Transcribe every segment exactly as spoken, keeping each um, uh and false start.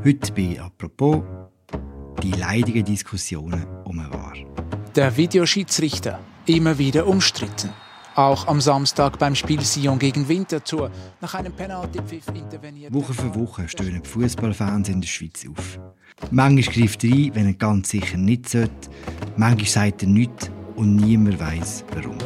Heute bei «Apropos» die leidigen Diskussionen um den V A R. Der Videoschiedsrichter, immer wieder umstritten. Auch am Samstag beim Spiel Sion gegen Winterthur nach einem Penaltypfiff interveniert. Woche für Woche stöhnen die Fußballfans in der Schweiz auf. Manchmal greift er ein, wenn er ganz sicher nicht sollte. Manchmal sagt er nichts und niemand weiss, warum.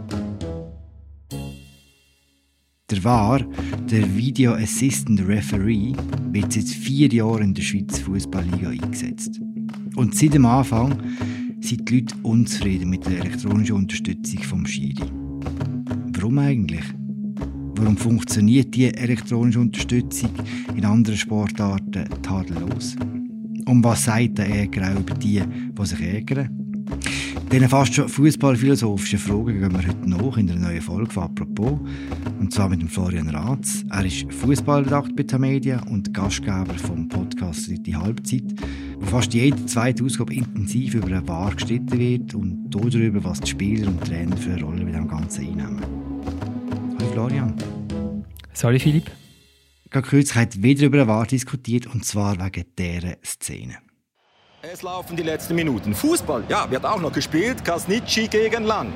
Der V A R, der Video Assistant Referee, wird seit vier Jahren in der Schweizer Fußballliga eingesetzt. Und seit dem Anfang sind die Leute unzufrieden mit der elektronischen Unterstützung vom Schiri. Warum eigentlich? Warum funktioniert die elektronische Unterstützung in anderen Sportarten tadellos? Und was sagt der Ärger auch über die, die sich ärgern? Diesen fast schon fußballphilosophischen Fragen gehen wir heute nach in der neuen Folge von «Apropos». Und zwar mit dem Florian Ratz. Er ist Fußballredakteur bei Tamedia und Gastgeber vom Podcast «Die Halbzeit», wo fast jede zweite Ausgabe intensiv über den V A R gestritten wird und darüber, was die Spieler und Trainer für eine Rolle bei dem Ganzen einnehmen. Hallo Florian. Salut Philipp. Gerade kürzlich hat wieder über den V A R diskutiert, und zwar wegen dieser Szene. Es laufen die letzten Minuten. Fußball, ja, wird auch noch gespielt. Krasnitschi gegen Lang.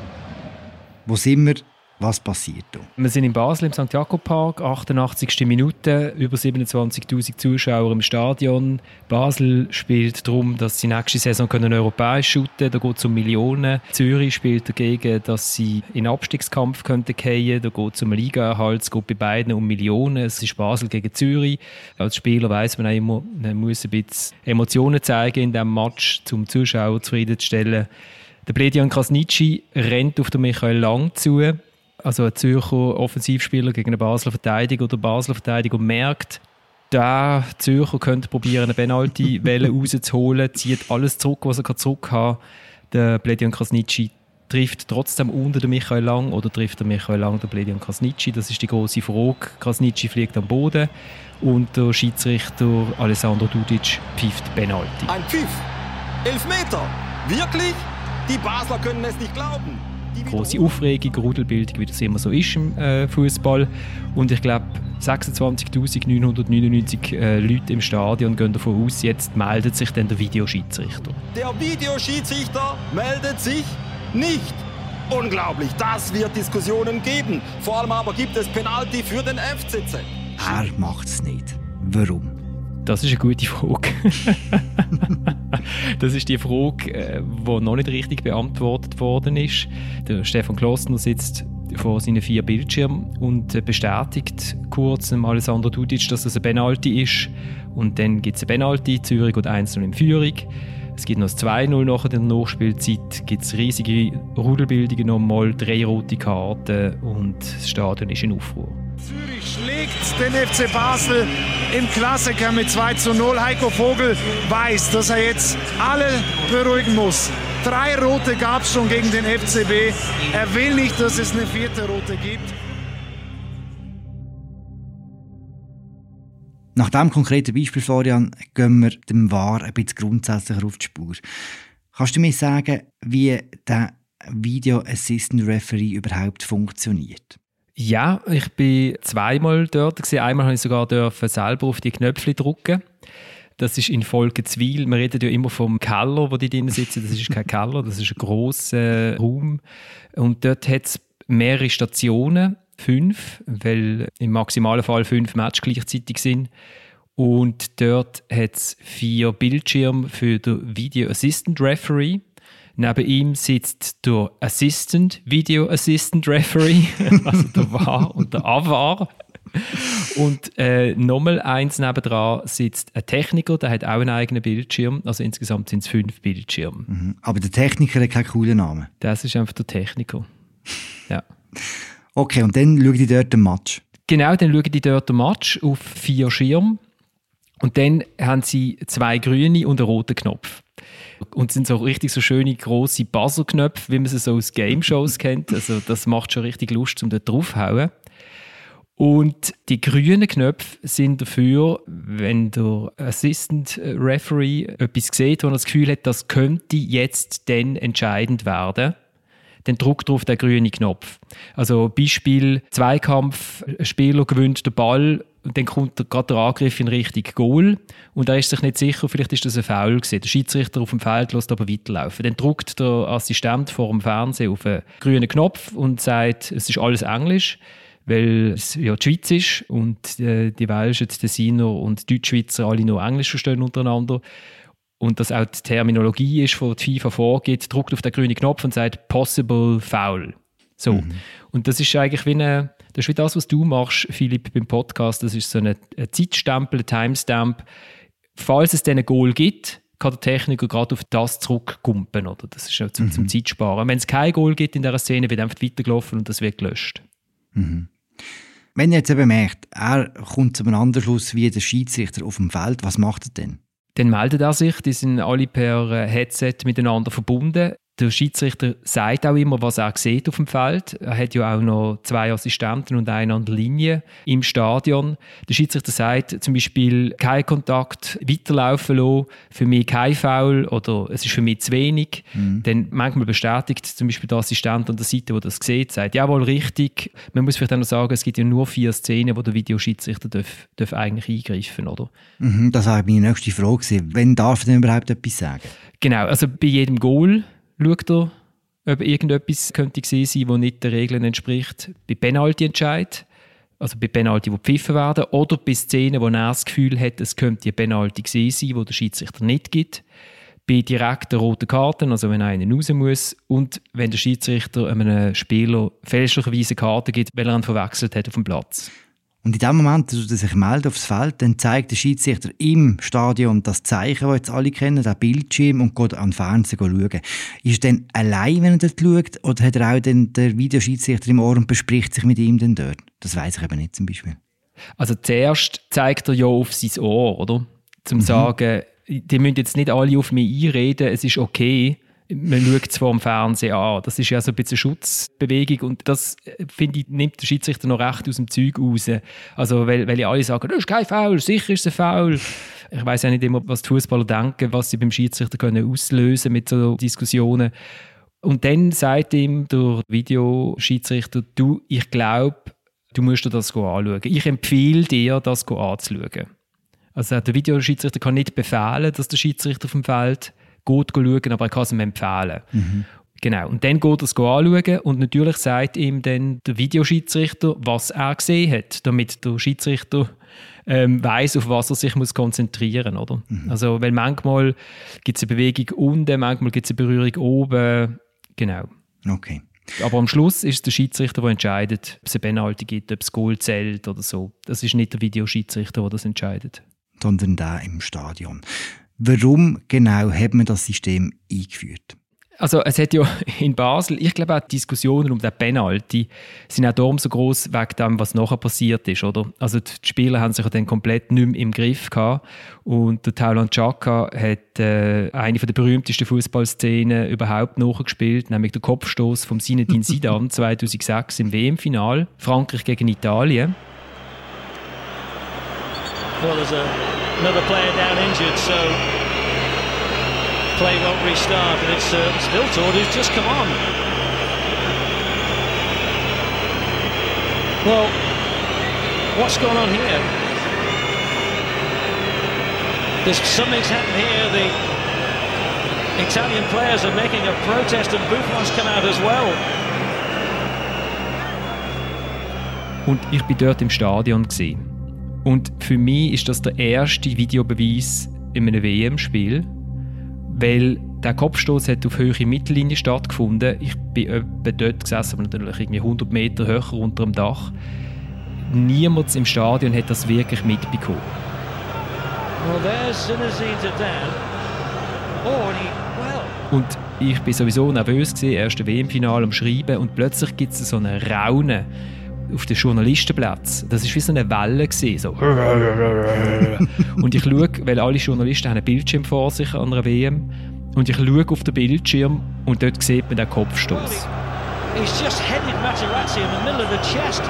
Wo sind wir? Was passiert da? Wir sind in Basel im Sankt Jakob Park, achtundachtzigste Minute, über siebenundzwanzigtausend Zuschauer im Stadion. Basel spielt darum, dass sie nächste Saison können europäisch shooten können. Da geht es um Millionen. Zürich spielt dagegen, dass sie in den Abstiegskampf könnten fallen. Da geht es um Ligaerhalt. Es geht bei beiden um Millionen. Es ist Basel gegen Zürich. Als Spieler weiss man auch immer, man muss ein bisschen Emotionen zeigen in diesem Match, um die Zuschauer zufriedenzustellen. Der Bledian Krasnitschi rennt auf den Michael Lang zu. Also ein Zürcher Offensivspieler gegen einen Basler Verteidiger oder Basler Verteidiger merkt, der Zürcher könnte probieren, eine Penalty-Welle rauszuholen, zieht alles zurück, was er zurück kann. Der Bledian Krasnitschi trifft trotzdem unter den Michael Lang oder trifft der Michael Lang den Bledian Krasnitschi? Das ist die grosse Frage. Krasnitschi fliegt am Boden und der Schiedsrichter Alessandro Dudic pfeift Penalty. Ein Pfiff! Elfmeter! Wirklich? Die Basler können es nicht glauben. Grosse Aufregung, Rudelbildung, wie das immer so ist im äh, Fußball. Und ich glaube, sechsundzwanzigtausendneunhundertneunundneunzig äh, Leute im Stadion gehen davon aus, jetzt meldet sich dann der Videoschiedsrichter. Der Videoschiedsrichter meldet sich nicht. Unglaublich, das wird Diskussionen geben. Vor allem aber gibt es Penalty für den F C Z. Er macht es nicht. Warum? Das ist eine gute Frage. Das ist die Frage, die noch nicht richtig beantwortet worden ist. Der Stefan Klostner sitzt vor seinen vier Bildschirmen und bestätigt kurz dem Alessandro Dudic, dass das ein Penalty ist. Und dann gibt es ein Penalty, Zürich geht eins null in Führung. Es gibt noch das zwei null nach der Nachspielzeit, gibt es riesige Rudelbildungen, nochmal drei rote Karten und das Stadion ist in Aufruhr. Zürich schlägt den F C Basel im Klassiker mit zwei zu null. Heiko Vogel weiß, dass er jetzt alle beruhigen muss. Drei Rote gab es schon gegen den F C B. Er will nicht, dass es eine vierte Rote gibt. Nach diesem konkreten Beispiel, Florian, gehen wir dem V A R ein bisschen grundsätzlicher auf die Spur. Kannst du mir sagen, wie der Video Assistant Referee überhaupt funktioniert? Ja, ich bin zweimal dort gewesen. Einmal habe ich sogar dürfen selber auf die Knöpfe drücken. Das ist in Volkenswil. Wir reden ja immer vom Keller, wo die drin sitzen. Das ist kein Keller, das ist ein grosser Raum. Und dort hat es mehrere Stationen, fünf, weil im maximalen Fall fünf Matches gleichzeitig sind. Und dort hat es vier Bildschirme für den Video Assistant Referee. Neben ihm sitzt der Assistant Video Assistant Referee, also der V A R und der A V A R. Und äh, nochmal eins nebendran sitzt ein Techniker, der hat auch einen eigenen Bildschirm. Also insgesamt sind es fünf Bildschirme. Mhm. Aber der Techniker hat keinen coolen Namen. Das ist einfach der Techniker. Ja. Okay, und dann schauen die dort den Match? Genau, dann schauen die dort den Match auf vier Schirmen. Und dann haben sie zwei grüne und einen roten Knopf. Und es sind so richtig so schöne grosse Buzzer-Knöpfe, wie man sie so aus Game-Shows kennt. Also das macht schon richtig Lust, um dort draufzuhauen. Und die grünen Knöpfe sind dafür, wenn der Assistant Referee etwas sieht, wo er das Gefühl hat, das könnte jetzt dann entscheidend werden, dann drückt er auf den grünen Knopf. Also Beispiel Zweikampf, ein Spieler gewinnt den Ball Und dann kommt gerade der Angriff in Richtung Goal und er ist sich nicht sicher, vielleicht ist das ein Foul gewesen. Der Schiedsrichter auf dem Feld lässt aber weiterlaufen. Dann drückt der Assistent vor dem Fernseher auf einen grünen Knopf und sagt, es ist alles Englisch, weil es ja die Schweiz ist und äh, die Welschen, die Tessiner und die Deutschschweizer alle nur Englisch verstehen untereinander. Und dass auch die Terminologie ist, die die FIFA vorgibt, drückt auf den grünen Knopf und sagt «Possible Foul». So. Mhm. Und das ist eigentlich wie eine, das ist wie das, was du machst, Philipp, beim Podcast. Das ist so ein Zeitstempel, ein Timestamp. Falls es dann ein Goal gibt, kann der Techniker gerade auf das zurückkumpen. Oder? Das ist auch zum, mhm. zum Zeitsparen. Wenn es kein Goal gibt in dieser Szene, wird einfach weitergelaufen und das wird gelöscht. Mhm. Wenn ihr jetzt eben merkt, er kommt zu einem anderen Schluss wie der Schiedsrichter auf dem Feld, was macht er denn? Dann meldet er sich, die sind alle per Headset miteinander verbunden. Der Schiedsrichter sagt auch immer, was er sieht auf dem Feld. Er hat ja auch noch zwei Assistenten und einen an der Linie im Stadion. Der Schiedsrichter sagt zum Beispiel, kein Kontakt, weiterlaufen lassen, für mich kein Foul oder es ist für mich zu wenig. Mhm. Dann manchmal bestätigt zum Beispiel der Assistent an der Seite, der das sieht, sagt, jawohl, richtig. Man muss vielleicht auch noch sagen, es gibt ja nur vier Szenen, wo der Videoschiedsrichter darf, darf eigentlich eingreifen, oder? Mhm, das war meine nächste Frage. Wann darf er denn überhaupt etwas sagen? Genau, also bei jedem Goal schaut er, ob irgendetwas könnte gesehen sein, das nicht den Regeln entspricht. Bei Penalty-Entscheid, also bei Penalty, die gepfiffen werden, oder bei Szenen, wo er das Gefühl hat, es könnte eine Penalty gesehen sein, die der Schiedsrichter nicht gibt. Bei direkten roten Karten, also wenn einer raus muss, und wenn der Schiedsrichter einem Spieler fälschlicherweise Karten gibt, weil er ihn verwechselt hat auf dem Platz. Und in dem Moment, dass er sich meldet aufs Feld, dann zeigt der Schiedsrichter im Stadion das Zeichen, das jetzt alle kennen, den Bildschirm, und geht an den Fernseher schauen. Ist er dann allein, wenn er dort schaut, oder hat er auch den, der Videoschiedsrichter im Ohr und bespricht sich mit ihm dann dort? Das weiss ich eben nicht zum Beispiel. Also zuerst zeigt er ja auf sein Ohr, oder? Zum mhm. sagen, die müssen jetzt nicht alle auf mich einreden, es ist okay. Man schaut es vor dem Fernsehen an. Das ist ja so ein bisschen Schutzbewegung und das, finde ich, nimmt der Schiedsrichter noch recht aus dem Zeug raus. Also, weil, weil ja alle sagen, das ist kein Foul, sicher ist es ein Foul. Ich weiss auch nicht immer, was die Fußballer denken, was sie beim Schiedsrichter können auslösen mit so Diskussionen. Und dann sagt ihm der Videoschiedsrichter, du, ich glaube, du musst dir das anschauen. Ich empfehle dir, das anzuschauen. Also der Videoschiedsrichter kann nicht befehlen, dass der Schiedsrichter auf dem Feld geht schauen, aber er kann es ihm empfehlen. Mhm. Genau. Und dann geht er es anschauen und natürlich sagt ihm dann der Videoschiedsrichter, was er gesehen hat, damit der Schiedsrichter ähm, weiss, auf was er sich muss konzentrieren muss. Mhm. Also, weil manchmal gibt es eine Bewegung unten, manchmal gibt es eine Berührung oben. Genau. Okay. Aber am Schluss ist es der Schiedsrichter, der entscheidet, ob es eine Penalty gibt, ob es Goal zählt oder so. Das ist nicht der Videoschiedsrichter, der das entscheidet. Sondern der im Stadion. Warum genau hat man das System eingeführt? Also es hat ja in Basel, ich glaube auch die Diskussionen um den Penalty sind auch darum so gross wegen dem, was nachher passiert ist, oder? Also die Spieler haben sich ja dann komplett nicht mehr im Griff gehabt und der Taulant Xhaka hat äh, eine der berühmtesten Fußballszenen überhaupt nachgespielt, nämlich der Kopfstoß von Zinedine Zidane zweitausendsechs im W M-Final, Frankreich gegen Italien. Well, there's a, another player down injured, so play won't restart, and it's uh, Viltord who's just come on. Well, what's going on here? There's something's happened here. The Italian players are making a protest, and Buffon's come out as well. Und ich bin dort im Stadion gewesen. Und für mich ist das der erste Videobeweis in einem W M-Spiel, weil der Kopfstoß hat auf höhere Mittellinie stattgefunden. Ich bin etwa dort gesessen, aber natürlich irgendwie hundert Meter höher unter dem Dach. Niemand im Stadion hat das wirklich mitbekommen. Well, there's Zinedine Zidane. Oh, and he, well. Und ich bin sowieso nervös gewesen, erste W M-Finale am Schreiben, und plötzlich gibt es so eine Raune auf den Journalistenplatz. Das war wie so eine Welle gewesen, so. Und ich schaue, weil alle Journalisten haben einen Bildschirm vor sich an einer W M, und ich schaue auf den Bildschirm und dort sieht man den Kopfstoß. He's just headed Materazzi in the middle of the chest.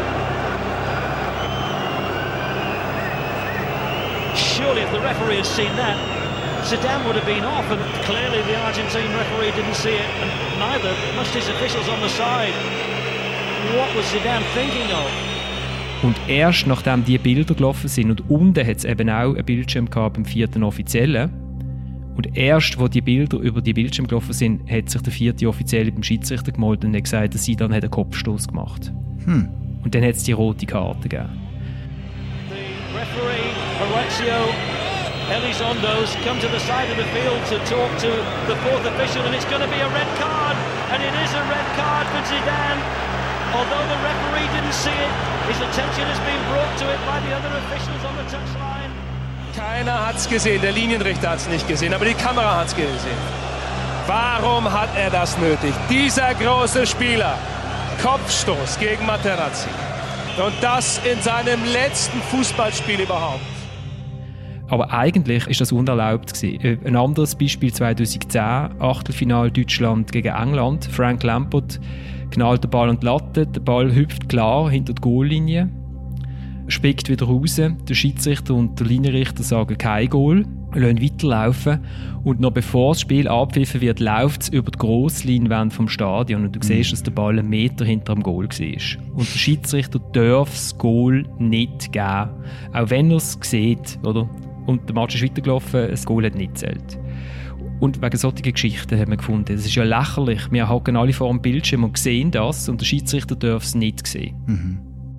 Surely if the referee had seen that, Zidane would have been off, and clearly the Argentine referee didn't see it, and neither must his officials on the side. What was Zidane thinking of? Und erst nachdem diese Bilder gelaufen sind, und unten hat es eben auch einen Bildschirm gehabt beim vierten Offiziellen, und erst, als die Bilder über die Bildschirm gelaufen sind, hat sich der vierte Offizielle beim Schiedsrichter gemeldet und hat gesagt, dass sie dann einen Kopfstoß gemacht hat. Hm. Und dann hat es die rote Karte gegeben. The referee, Horacio Elizondo's come to the side of the field to talk to the fourth official, and it's going to be a red card, and it is a red card for Zidane. Although the referee didn't see it, his attention has been brought to it by the other officials on the touchline. Keiner hat's gesehen, der Linienrichter hat's nicht gesehen, aber die Kamera hat's gesehen. Warum hat er das nötig? Dieser große Spieler, Kopfstoß gegen Materazzi. Und das in seinem letzten Fußballspiel überhaupt. Aber eigentlich ist das unerlaubt gewesen. Ein anderes Beispiel zweitausendzehn, Achtelfinale Deutschland gegen England. Frank Lampard knallt den Ball an die Latte, der Ball hüpft klar hinter die Goallinie, spickt wieder raus. Der Schiedsrichter und der Linienrichter sagen kein Goal, lassen weiterlaufen. Und noch bevor das Spiel abgepfiffen wird, läuft es über die Grossleinwand vom Stadion. Und du mhm. siehst, dass der Ball einen Meter hinter dem Goal war. Und der Schiedsrichter darf das Goal nicht geben. Auch wenn er es sieht, oder? Und der Match ist weitergelaufen, das Goal hat nicht gezählt. Und wegen solcher Geschichten haben wir gefunden, das ist ja lächerlich. Wir hocken alle vor dem Bildschirm und sehen das, und der Schiedsrichter darf es nicht sehen. Mhm.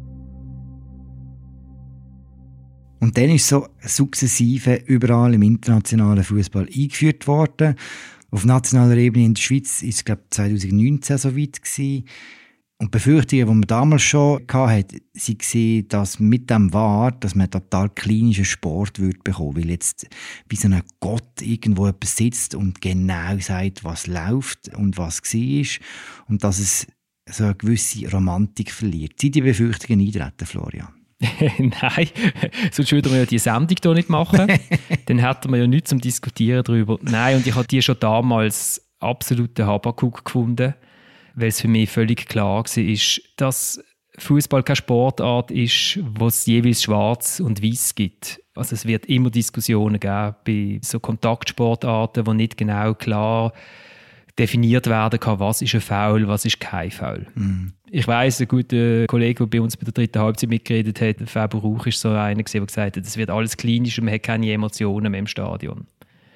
Und dann ist so sukzessive überall im internationalen Fußball eingeführt worden. Auf nationaler Ebene in der Schweiz war es, glaube ich, zwanzig neunzehn so weit gewesen. Und die Befürchtungen, die man damals schon hatte, waren, dass mit dem V A R, dass man total klinischen Sport würde bekommen, weil jetzt wie so ein Gott irgendwo etwas sitzt und genau sagt, was läuft und was war, und dass es so eine gewisse Romantik verliert. Sind die Befürchtungen eintreten, Florian? Nein, sonst würden wir ja die Sendung hier nicht machen. Dann hätten wir ja nichts zum Diskutieren darüber. Nein, und ich habe die schon damals absoluten Habakuk gefunden, weil es für mich völlig klar war, dass Fußball keine Sportart ist, wo es jeweils schwarz und weiß gibt. Also es wird immer Diskussionen geben bei so Kontaktsportarten, wo nicht genau klar definiert werden kann, was ist ein Foul, was ist kein Foul. Mhm. Ich weiss, ein guter Kollege, der bei uns bei der dritten Halbzeit mitgeredet hat, Faber Rauch, ist so einer, der gesagt hat, es wird alles klinisch und man hat keine Emotionen mehr im Stadion.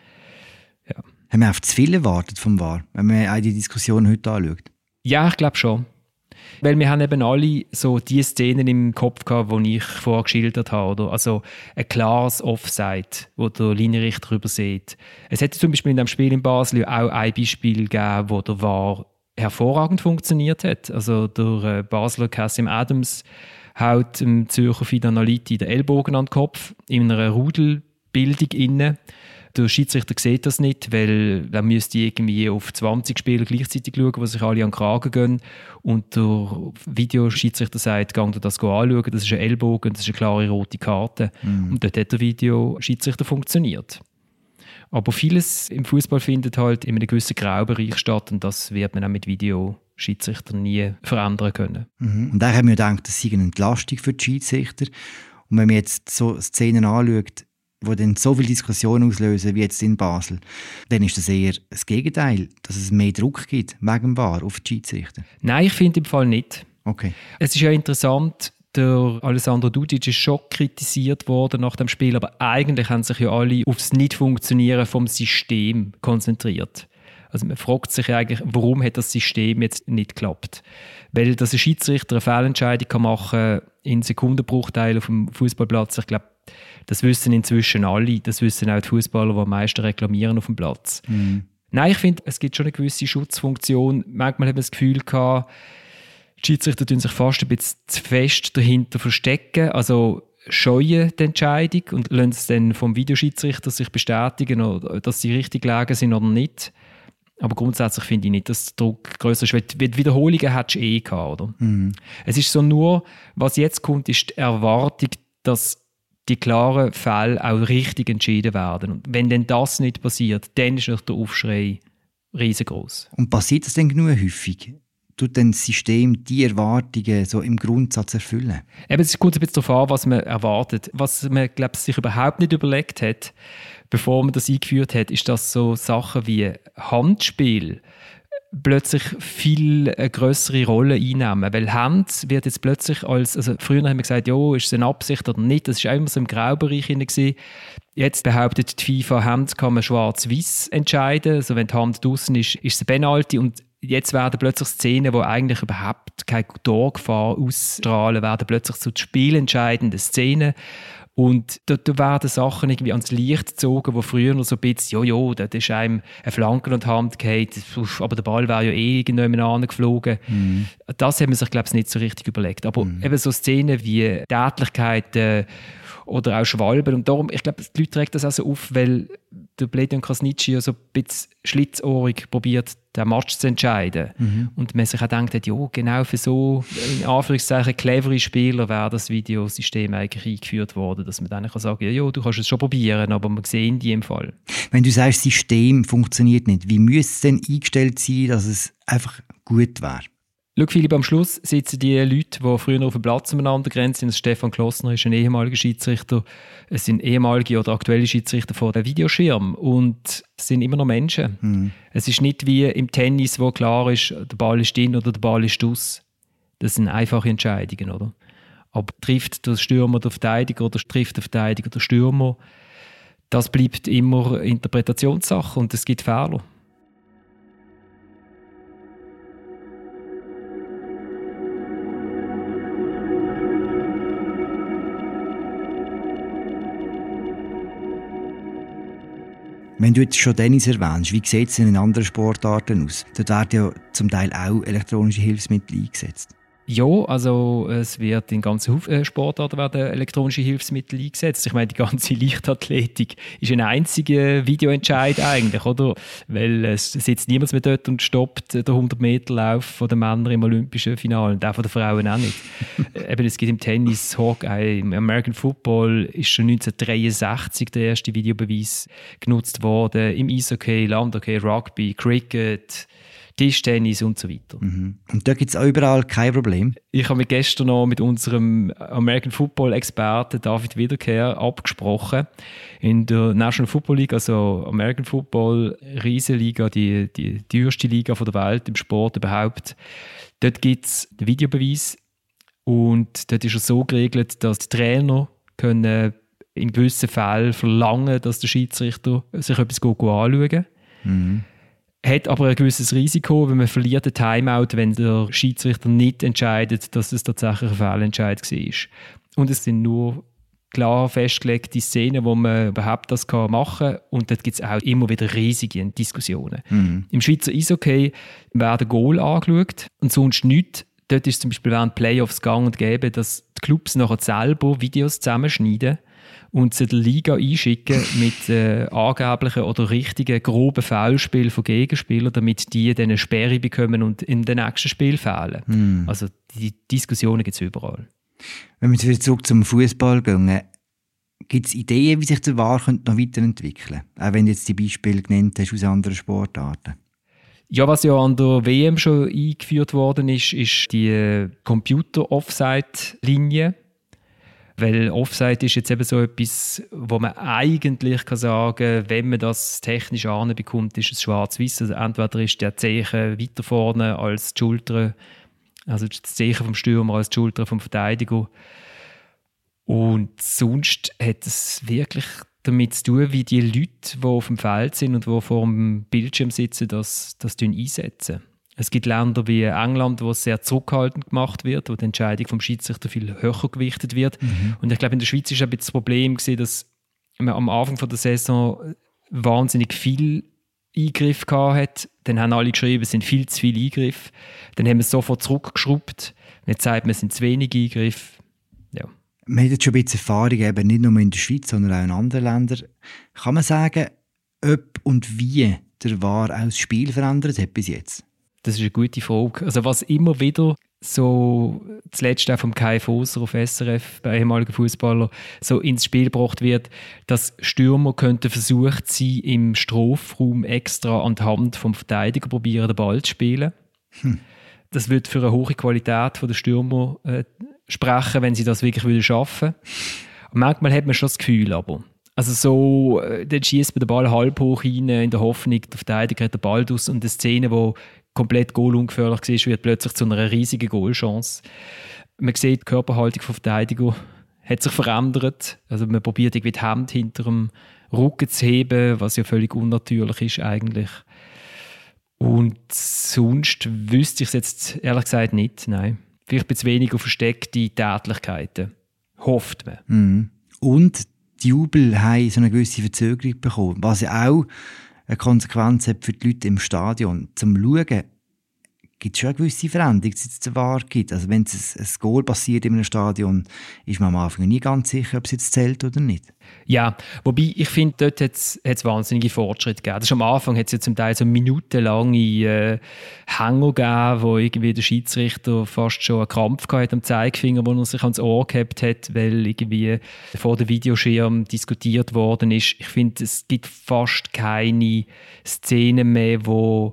Ja. Haben wir auf zu viel erwartet vom V A R, wenn man auch die Diskussion heute anschaut? Ja, ich glaube schon. Weil wir haben eben alle so die Szenen im Kopf gehabt, die ich vorher geschildert habe. Oder? Also ein klares Offside, wo der Linienrichter übersieht. Es hätte zum Beispiel in dem Spiel in Basel auch ein Beispiel gegeben, wo der V A R hervorragend funktioniert hat. Also der Basler Kassim Adams haut dem Zürcher Fidanaliti den Ellbogen an den Kopf in einer Rudelbildung inne. Der Schiedsrichter sieht das nicht, weil er müsste irgendwie auf zwanzig Spieler gleichzeitig schauen, die sich alle an den Kragen gehen. Und der Videoschiedsrichter sagt, geh dir das anschauen, das ist ein Ellbogen, das ist eine klare rote Karte. Mhm. Und dort hat der Videoschiedsrichter funktioniert. Aber vieles im Fußball findet halt in einem gewissen Graubereich statt, und das wird man auch mit Videoschiedsrichtern nie verändern können. Mhm. Und da haben wir gedacht, das sei eine Entlastung für die Schiedsrichter. Und wenn man jetzt so Szenen anschaut, die dann so viel Diskussion auslösen wie jetzt in Basel, dann ist das eher das Gegenteil, dass es mehr Druck gibt wegen dem V A R auf die Schiedsrichter. Nein, ich finde im Fall nicht. Okay. Es ist ja interessant, der Alessandro Dudic ist schon kritisiert worden nach dem Spiel, aber eigentlich haben sich ja alle auf das Nicht-Funktionieren vom System konzentriert. Also man fragt sich eigentlich, warum hat das System jetzt nicht geklappt? Weil dass ein Schiedsrichter eine Fehlentscheidung machen kann in Sekundenbruchteilen auf dem Fußballplatz, ich glaube, das wissen inzwischen alle, das wissen auch die Fußballer, die am meisten reklamieren auf dem Platz. Mhm. Nein, ich finde, es gibt schon eine gewisse Schutzfunktion. Manchmal hat man das Gefühl gehabt, die Schiedsrichter tun sich fast ein bisschen zu fest dahinter verstecken, also scheuen die Entscheidung und lassen es dann vom Videoschiedsrichter sich bestätigen, dass sie richtig gelegen sind oder nicht. Aber grundsätzlich finde ich nicht, dass der Druck grösser ist, weil die Wiederholungen hättest du eh gehabt, oder? Mhm. Es ist so nur, was jetzt kommt, ist die Erwartung, dass die klaren Fälle auch richtig entschieden werden. Und wenn denn das nicht passiert, dann ist der Aufschrei riesengroß. Und passiert das denn genug häufig? Tut denn das System die Erwartungen so im Grundsatz erfüllen? Eben, es kommt ein bisschen darauf an, was man erwartet. Was man, glaube ich, sich überhaupt nicht überlegt hat, bevor man das eingeführt hat, ist das so Sachen wie Handspiel. plötzlich viel eine grössere Rolle einnehmen. Weil Hand wird jetzt plötzlich als, also früher haben wir gesagt, ja, ist es eine Absicht oder nicht, das war immer so im Graubereich gewesen. Jetzt behauptet die FIFA, Hand kann man schwarz-weiß entscheiden, also wenn die Hand draussen ist, ist es ein Penalty und jetzt werden plötzlich Szenen, die eigentlich überhaupt keine Torgefahr ausstrahlen, werden plötzlich zu spielentscheidenden Szenen. Und da, da werden Sachen irgendwie ans Licht gezogen, wo früher noch so ein bisschen, ja, ja, da ist einem eine Flanke an die Hand gefallen, aber der Ball wäre ja eh irgendjemand geflogen. Mhm. Das haben man sich, glaube ich, nicht so richtig überlegt. Aber mhm. eben so Szenen wie Tätlichkeiten oder auch Schwalben. Und darum, ich glaube, die Leute regen das auch so auf, weil der Bledion Krasniqi ja so ein bisschen schlitzohrig probiert, den Match zu entscheiden. Mhm. Und man sich auch denkt, ja, genau für so, in Anführungszeichen, clevere Spieler wäre das Videosystem eigentlich eingeführt worden, dass man dann kann sagen, ja, ja, du kannst es schon probieren, aber wir sehen die im Fall. Wenn du sagst, das System funktioniert nicht, wie müsste es denn eingestellt sein, dass es einfach gut wäre? Schau, Philipp, am Schluss sitzen die Leute, die früher auf dem Platz umeinander grenzt sind. Stefan Klossner ist ein ehemaliger Schiedsrichter. Es sind ehemalige oder aktuelle Schiedsrichter vor dem Videoschirm. Und es sind immer noch Menschen. Mhm. Es ist nicht wie im Tennis, wo klar ist, der Ball ist drin oder der Ball ist aus. Das sind einfache Entscheidungen, oder? Aber trifft der Stürmer der Verteidiger oder trifft der Verteidiger der Stürmer? Das bleibt immer Interpretationssache und es gibt Fehler. Wenn du jetzt schon Tennis erwähnst, wie sieht es in anderen Sportarten aus? Dort werden ja zum Teil auch elektronische Hilfsmittel eingesetzt. Ja, also es wird in ganzen Haufen Sportarten werden elektronische Hilfsmittel eingesetzt. Ich meine, die ganze Leichtathletik ist ein einziger Videoentscheid eigentlich, oder? Weil es sitzt niemand mehr dort und stoppt den hundert-Meter-Lauf der Männer im olympischen Finale und auch von den Frauen auch nicht. Eben, es gibt im Tennis, Hockey, im American Football ist schon neunzehnhundertdreiundsechzig der erste Videobeweis genutzt worden. Im Eishockey, Landhockey, Rugby, Cricket, Tischtennis und so weiter. Mhm. Und da gibt es auch überall kein Problem? Ich habe mich gestern noch mit unserem American Football-Experten David Wiederkehr abgesprochen. In der National Football League, also American Football, Riesenliga, die, die, die teuerste Liga der Welt im Sport überhaupt. Dort gibt es den Videobeweis und dort ist es so geregelt, dass die Trainer können in gewissen Fällen verlangen, dass der Schiedsrichter sich etwas anschauen kann. Mhm. Hat aber ein gewisses Risiko, wenn man verliert den Timeout, wenn der Schiedsrichter nicht entscheidet, dass es tatsächlich ein Fehlentscheid war. Und es sind nur klar festgelegte Szenen, wo man überhaupt das machen kann. Und dort gibt es auch immer wieder riesige Diskussionen. Mhm. Im Schweizer Eishockey werden Goal angeschaut und sonst nichts. Dort ist zum Beispiel während Playoffs gang und gäbe, dass die Clubs nachher selber Videos zusammenschneiden und sie der Liga einschicken mit äh, angeblichen oder richtigen groben Foulspielen von Gegenspielern, damit die dann eine Sperre bekommen und in den nächsten Spiel fehlen. Mm. Also die Diskussionen gibt es überall. Wenn wir jetzt wieder zurück zum Fußball gehen, gibt es Ideen, wie sich der V A R noch weiterentwickeln könnte? Auch wenn du jetzt die Beispiele genannt hast aus anderen Sportarten. Ja, was ja an der W M schon eingeführt worden ist, ist die Computer-Offside-Linie. Weil Offside ist jetzt eben so etwas, wo man eigentlich kann sagen, wenn man das technisch anbekommt, ist es schwarz-weiß. Also entweder ist der Zeichen weiter vorne als die Schulter, also das Zeichen vom Stürmer als die Schulter vom Verteidiger. Und sonst hat es wirklich damit zu tun, wie die Leute, die auf dem Feld sind und die vor dem Bildschirm sitzen, das, das einsetzen. Es gibt Länder wie England, wo es sehr zurückhaltend gemacht wird, wo die Entscheidung vom Schiedsrichter viel höher gewichtet wird. Mhm. Und ich glaube, in der Schweiz war das Problem gewesen, dass man am Anfang der Saison wahnsinnig viel Eingriff hatte. Dann haben alle geschrieben, es sind viel zu viele Eingriffe. Dann haben wir es sofort zurückgeschraubt. Jetzt sagt man, es sind zu wenig Eingriffe. Ja. Man hat jetzt schon ein bisschen Erfahrung, eben nicht nur in der Schweiz, sondern auch in anderen Ländern. Kann man sagen, ob und wie der V A R auch das Spiel verändert hat bis jetzt? Das ist eine gute Frage. Also was immer wieder so, zuletzt auch vom Kai Foser auf S R F, bei ehemaligen Fußballer, so ins Spiel gebracht wird, dass Stürmer könnten versucht sein, im Strafraum extra an die Hand vom Verteidiger probieren, den Ball zu spielen. Hm. Das würde für eine hohe Qualität der Stürmer äh, sprechen, wenn sie das wirklich würden schaffen. Und manchmal hat man schon das Gefühl, aber also so, dann schießt man den Ball halb hoch rein, in der Hoffnung, der Verteidiger hat den Ball draus und eine Szene, die komplett goalungefährlich war, wird plötzlich zu einer riesigen Goalchance. Man sieht, die Körperhaltung von Verteidiger hat sich verändert. Also man probiert irgendwie die Hände hinter dem Rücken zu heben, was ja völlig unnatürlich ist eigentlich. Und sonst wüsste ich es jetzt ehrlich gesagt nicht, nein. Vielleicht ein bisschen weniger versteckte Tätlichkeiten. Hofft man. Mhm. Und die Jubel haben so eine gewisse Verzögerung bekommen, was ja auch eine Konsequenz hat für die Leute im Stadion. Zum Schauen gibt es schon eine gewisse Veränderung, die es wahr gibt. Also wenn es ein, ein Goal passiert in einem Stadion, ist man am Anfang nie ganz sicher, ob es jetzt zählt oder nicht. Ja, wobei ich finde, dort hat es wahnsinnige Fortschritte gegeben. Das ist am Anfang hat es ja zum Teil so minutenlange äh, Hänger gegeben, wo irgendwie der Schiedsrichter fast schon einen Krampf hatte am Zeigefinger, wo er sich ans Ohr gehabt hat, weil irgendwie vor dem Videoschirm diskutiert worden ist. Ich finde, es gibt fast keine Szenen mehr, wo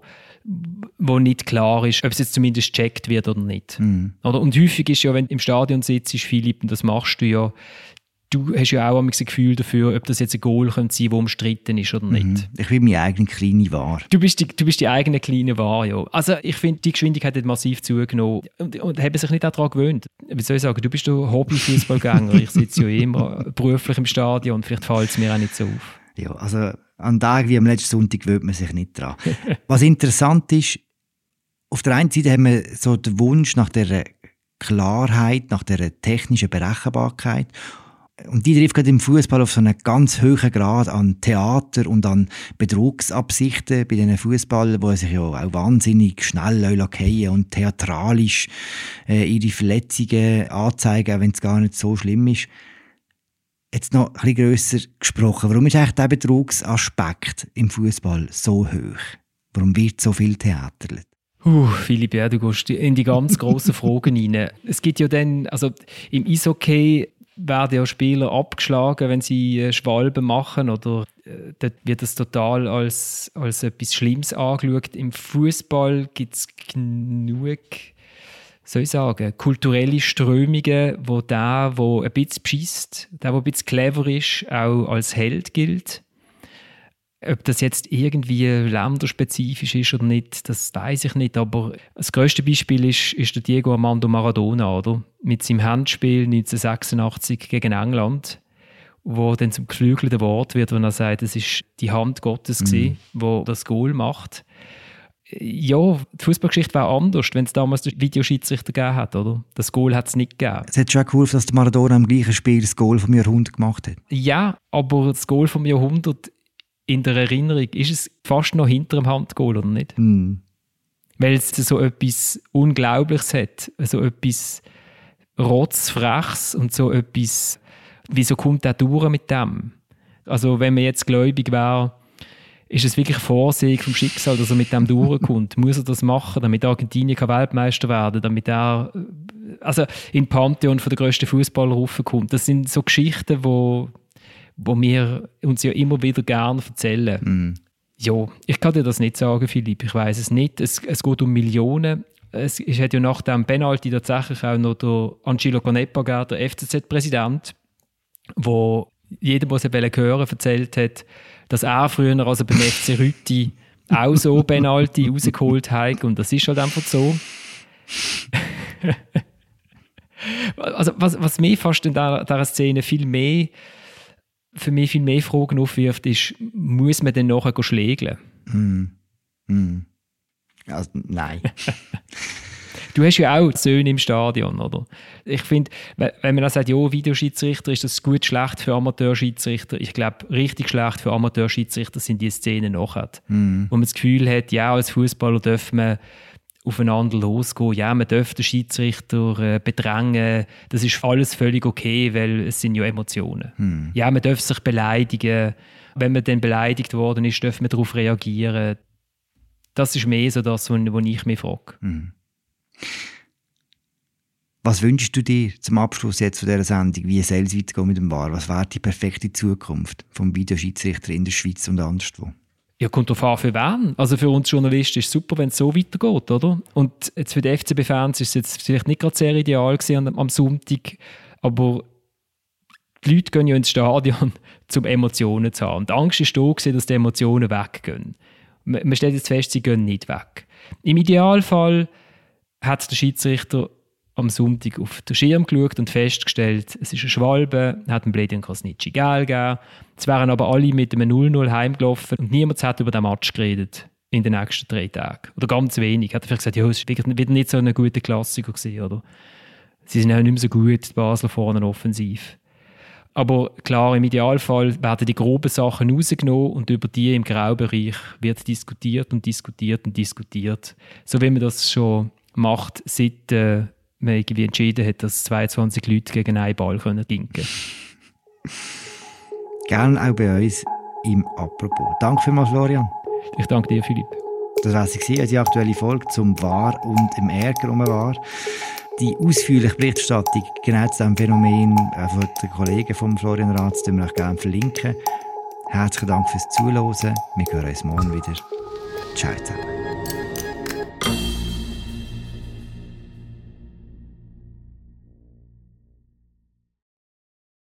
wo nicht klar ist, ob es jetzt zumindest gecheckt wird oder nicht. Mm. Oder? Und häufig ist ja, wenn du im Stadion sitzt, Philipp, und das machst du ja, du hast ja auch ein Gefühl dafür, ob das jetzt ein Goal könnte sein, das umstritten ist oder nicht. Mm. Ich bin meine eigene kleine Wahr. Du bist die, du bist die eigene kleine Wahr, ja. Also ich finde, die Geschwindigkeit hat massiv zugenommen und, und haben sich nicht auch daran gewöhnt. Wie soll ich sagen, du bist ein Hobby-Fußballgänger, ich sitze ja immer beruflich im Stadion, vielleicht fällt es mir auch nicht so auf. Ja, also an Tagen wie am letzten Sonntag gewöhnt man sich nicht dran. Was interessant ist, auf der einen Seite haben wir so den Wunsch nach der Klarheit, nach der technischen Berechenbarkeit. Und die trifft gerade im Fußball auf so einen ganz hohen Grad an Theater und an Betrugsabsichten bei diesen Fußballern, die sich ja auch wahnsinnig schnell fallen und theatralisch äh, ihre Verletzungen anzeigen, auch wenn es gar nicht so schlimm ist. Jetzt noch ein bisschen grösser gesprochen. Warum ist eigentlich der Betrugsaspekt im Fußball so hoch? Warum wird so viel theaterlet? Uh, Philipp, ja, du gehst in die ganz grossen Fragen rein. Es gibt ja dann, also im Eishockey werden ja Spieler abgeschlagen, wenn sie äh, Schwalben machen, oder äh, dort wird das total als, als etwas Schlimmes angeschaut. Im Fußball gibt es genug, soll ich sagen, kulturelle Strömungen, wo der, der ein bisschen beschisst, der, der ein bisschen clever ist, auch als Held gilt. Ob das jetzt irgendwie länderspezifisch ist oder nicht, das weiß ich nicht. Aber das grösste Beispiel ist, ist der Diego Armando Maradona, oder? Mit seinem Handspiel neunzehnhundertsechsundachtzig gegen England, wo dann zum geflügelten Wort wird, wenn er sagt, es ist die Hand Gottes mhm. gewesen, wo das Goal macht. Ja, die Fußballgeschichte war anders, wenn es damals den Videoschiedsrichter gegeben hat, oder? Das Goal hat es nicht gegeben. Es hat schon geholfen, dass der Maradona im gleichen Spiel das Goal vom Jahrhundert gemacht hat. Ja, aber das Goal vom Jahrhundert in der Erinnerung, ist es fast noch hinter dem Handgoal, oder nicht? Mm. Weil es so etwas Unglaubliches hat, so etwas Rotzfrechs und so etwas, wieso kommt der durch mit dem? Also wenn man jetzt gläubig wäre, ist es wirklich Vorsehung vom Schicksal, dass er mit dem durchkommt? Muss er das machen, damit Argentinien Weltmeister werden kann, damit er also in Pantheon von der grössten Fußballer raufkommt? Das sind so Geschichten, die wo wir uns ja immer wieder gerne erzählen. Mm. Ja, ich kann dir das nicht sagen, Philipp, ich weiss es nicht. Es, es geht um Millionen. Es, es hat ja nach dem Penalty tatsächlich auch noch der Angelo Canepa gegeben, der F C Z-Präsident, der jedem, der es hören wollte, erzählt hat, dass er früher also beim F C Rütti auch so Penalty rausgeholt hat, und das ist halt einfach so. Also was, was mir fast in dieser, dieser Szene viel mehr für mich viel mehr Fragen aufwirft, ist, muss man denn nachher schlägeln? Mm. Mm. Also, nein. Du hast ja auch Söhne im Stadion, oder? Ich finde, wenn man dann sagt, ja, Videoschiedsrichter, ist das gut, schlecht für Amateurschiedsrichter. Ich glaube, richtig schlecht für Amateurschiedsrichter sind die Szenen nachher. Mm. Wo man das Gefühl hat, ja, als Fußballer darf man aufeinander losgehen. Ja, man darf den Schiedsrichter äh, bedrängen. Das ist alles völlig okay, weil es sind ja Emotionen. Hm. Ja, man darf sich beleidigen. Wenn man dann beleidigt worden ist, darf man darauf reagieren. Das ist mehr so das, was ich mich frage. Hm. Was wünschst du dir zum Abschluss jetzt von dieser Sendung? Wie soll es weitergehen mit dem V A R? Was wäre die perfekte Zukunft vom Videoschiedsrichter in der Schweiz und anderswo? Ja, kommt darauf an, für wen. Also für uns Journalisten ist es super, wenn es so weitergeht, oder? Und jetzt für die F C B-Fans ist es jetzt vielleicht nicht gerade sehr ideal gewesen am, am Sonntag, aber die Leute gehen ja ins Stadion, um Emotionen zu haben. Und die Angst ist da gewesen, dass die Emotionen weggehen. Man stellt jetzt fest, sie gehen nicht weg. Im Idealfall hat der Schiedsrichter am Sonntag auf den Schirm geschaut und festgestellt, es ist eine Schwalbe, hat dem Bledian Krasnitschi Gel gegeben. Es wären aber alle mit einem null null heimgelaufen und niemand hat über den Match geredet in den nächsten drei Tagen. Oder ganz wenig. Hat er vielleicht gesagt, ja, es war wieder nicht so eine gute Klassiker gewesen, oder? Sie sind auch nicht mehr so gut, die Basler vorne offensiv. Aber klar, im Idealfall werden die groben Sachen rausgenommen und über die im Graubereich wird diskutiert und diskutiert und diskutiert. So wie man das schon macht, seit äh, man irgendwie entschieden hat, dass zweiundzwanzig Leute gegen einen Ball können dinken. Gerne auch bei uns im Apropos. Danke vielmals, Florian. Ich danke dir, Philipp. Das war sie, die aktuelle Folge zum V A R und im Ärger um den V A R. Die ausführliche Berichterstattung genau zu diesem Phänomen äh, von den Kollegen von Florian Ratz, die wir euch gerne verlinken. Herzlichen Dank fürs Zuhören. Wir hören uns morgen wieder. Ciao zusammen.